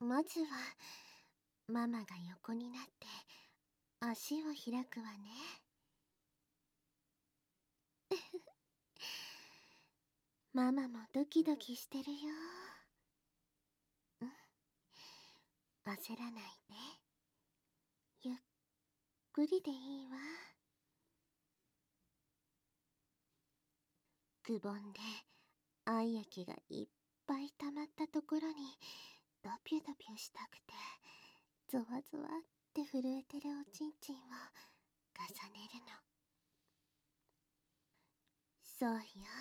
まずはママが横になって足を開くわね。ママもドキドキしてるよ。うん、焦らないで。ゆっくりでいいわ。くぼんで愛液がいっぱい溜まったところにドピュドピュしたくて、ゾワゾワって震えてるおちんちんを重ねるの。そうよ。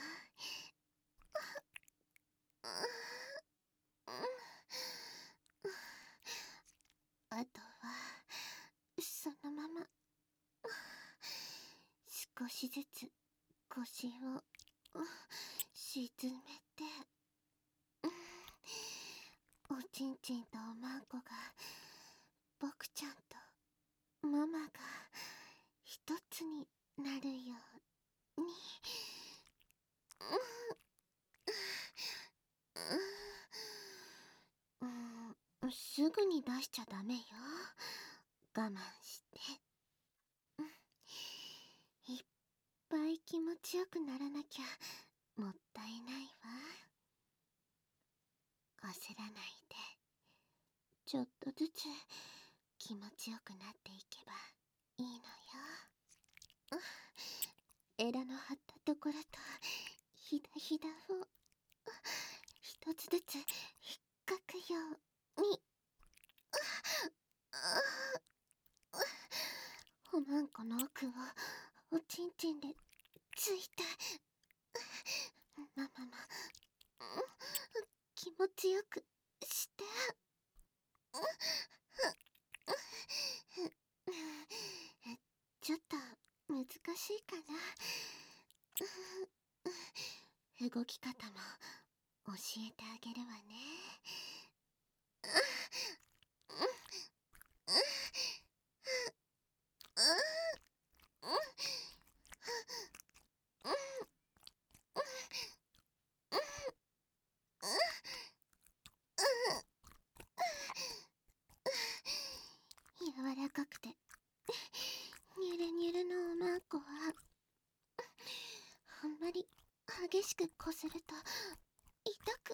あとはそのまま少しずつ腰を沈めて、おちんちんとおまんこが僕ちゃんとママが一つになるように。すぐに出しちゃダメよ。我慢して。いっぱい気持ちよくならなきゃもったいないわ。焦らないで、ちょっとずつ気持ちよくなっていけばいいのよ。エラの張ったところとひだひだを一つずつ引っかくように。おまんこの奥をおちんちんでついて、ママも気持ちよくして。ちょっと難しいかな。動き方も教えてあげるわね。柔らかくてニュルニュルのおまんこはあんまり激しくこすると痛く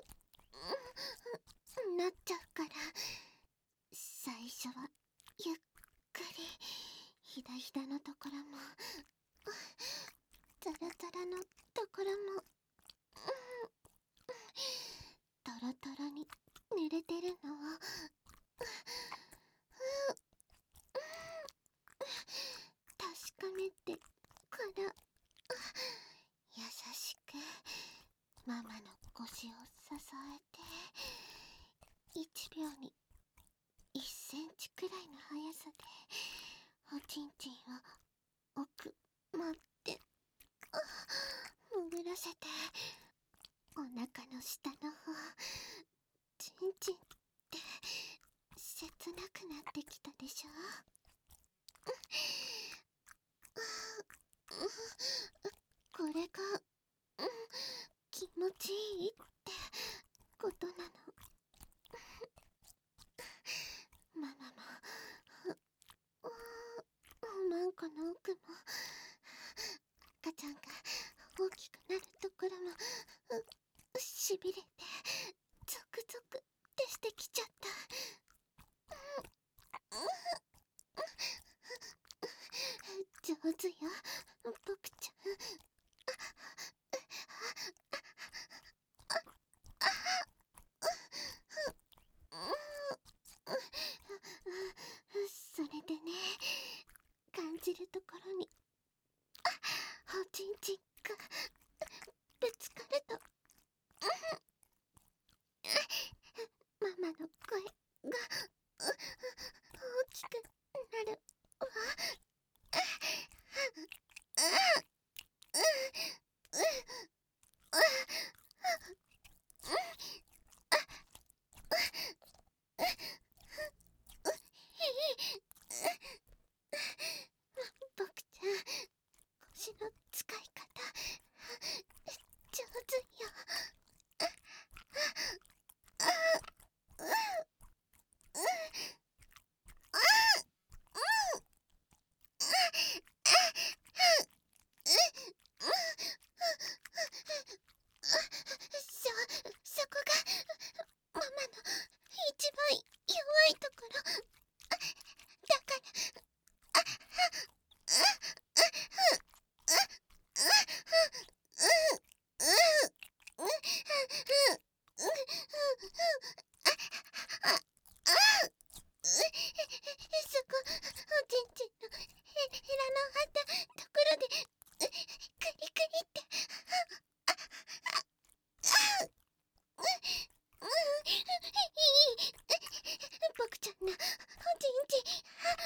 なっちゃうから、最初はゆっくりひだひだのところもザラザラのところもトロトロに濡れてるのを確かめてから優しくママの腰を支えて、1秒に1センチくらいの速さでおちんちんを奥まって潜らせて、お腹の下の方、ちんちんって切なくなってきたでしょ。これが気持ちいいってことなの。ママもおまんこの奥も赤ちゃんが大きくなるところもしびれてゾクゾクってしてきちゃった。上手よ僕ちゃん。それでね、感じるところにおちんちんがぶつかるとママの声が大きくなるわ。 そこ、おちんちんのへらのあったところで、クリクリって。僕ちゃんのおちんちん。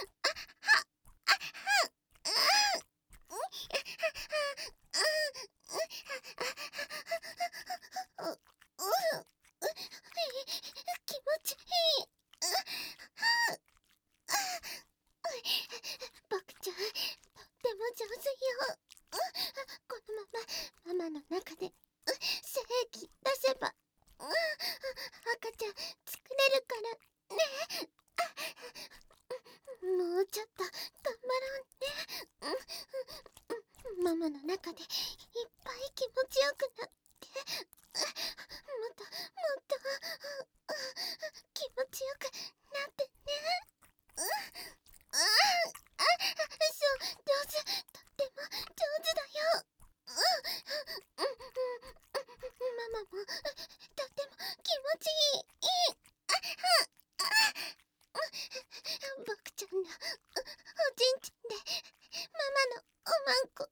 気持ちいい。僕ちゃん、とっても上手よ。このままママの中で精液出せば赤ちゃん作れるからね。もうちょっと頑張ろうね。ママの中でいっぱい気持ちよくなって、もっともっと気持ちよくなってね。そう、上手。とっても上手だよ。ママもとっても気持ちいい。僕ちゃんのおちんちんでママのおまんこと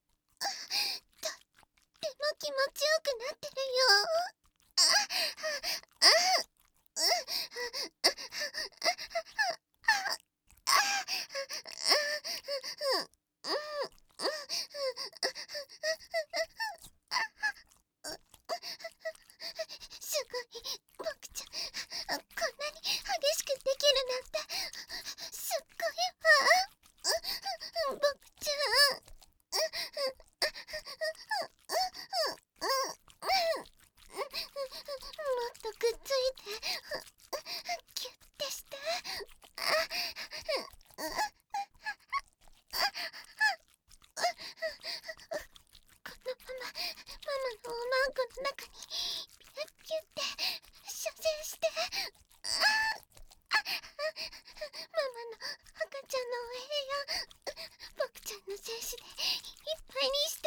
っても気持ちよくなってるよ。すごい、僕ちゃん、こんなに激しくできるなんて、すっごいわ。僕ちゃん。もっとくっついて、キュッてして。このママのおまんこの中にピュッピュッて射精して。ママの赤ちゃんのお部屋、僕ちゃんの精子でいっぱいにして。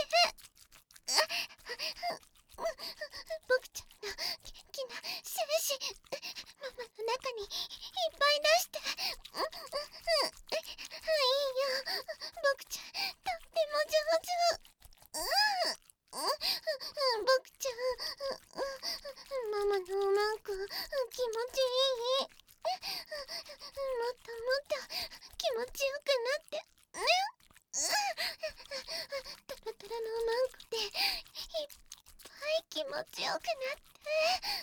僕ちゃんの元気な精子、ママの中にいっぱい出して。いいよ、僕ちゃんとっても上手。僕ちゃん、ママのおまんこ気持ちいい。もっともっと気持ちよくなってね。トロトロのおまんこでいっぱい気持ちよくなって、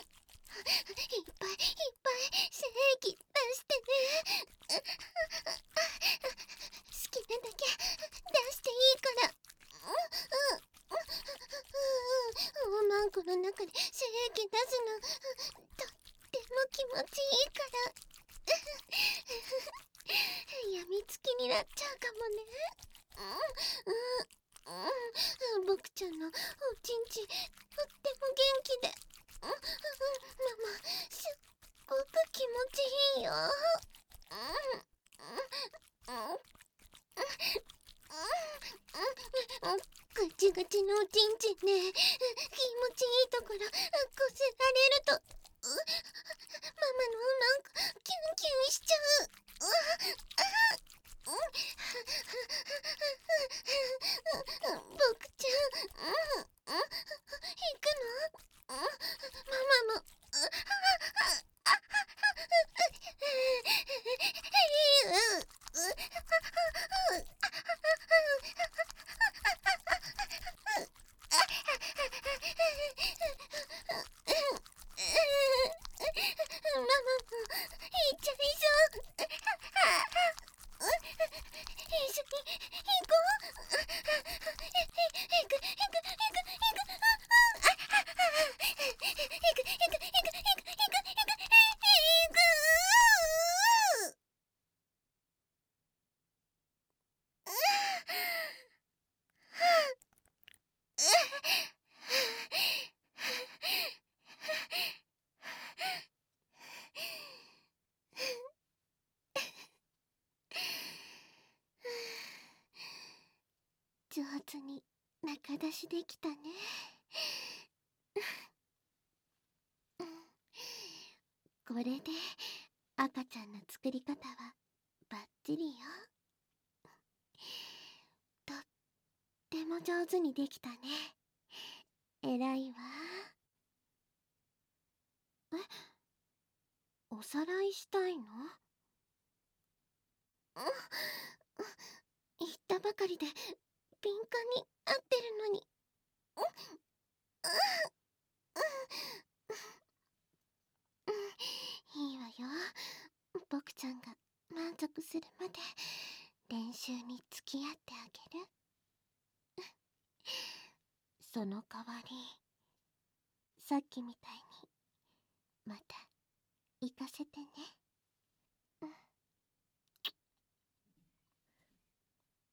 いっぱいいっぱい精液出してね。好きなだけ出していいから。おまんこの中で精液出すのとっても気持ちいいから。やみつきになっちゃうかもね。僕ちゃんのおちんちんとっても元気で、ママすっごく気持ちいいよ。ガチガチのおちんちんね、気持ちいいところこすられると、ママのおまんこキュンキュンしちゃう。僕ちゃん、行くの？ママも。ママも行っちゃいそう。一緒に行こう。行く。上手に中出しできたね。 これで赤ちゃんの作り方はバッチリよ。とっても上手にできたね。えらいわ。え、おさらいしたいの？言ったばかりで敏感に合ってるのに。いいわよ。僕ちゃんが満足するまで練習に付き合ってあげる。その代わり、さっきみたいにまた行かせてね。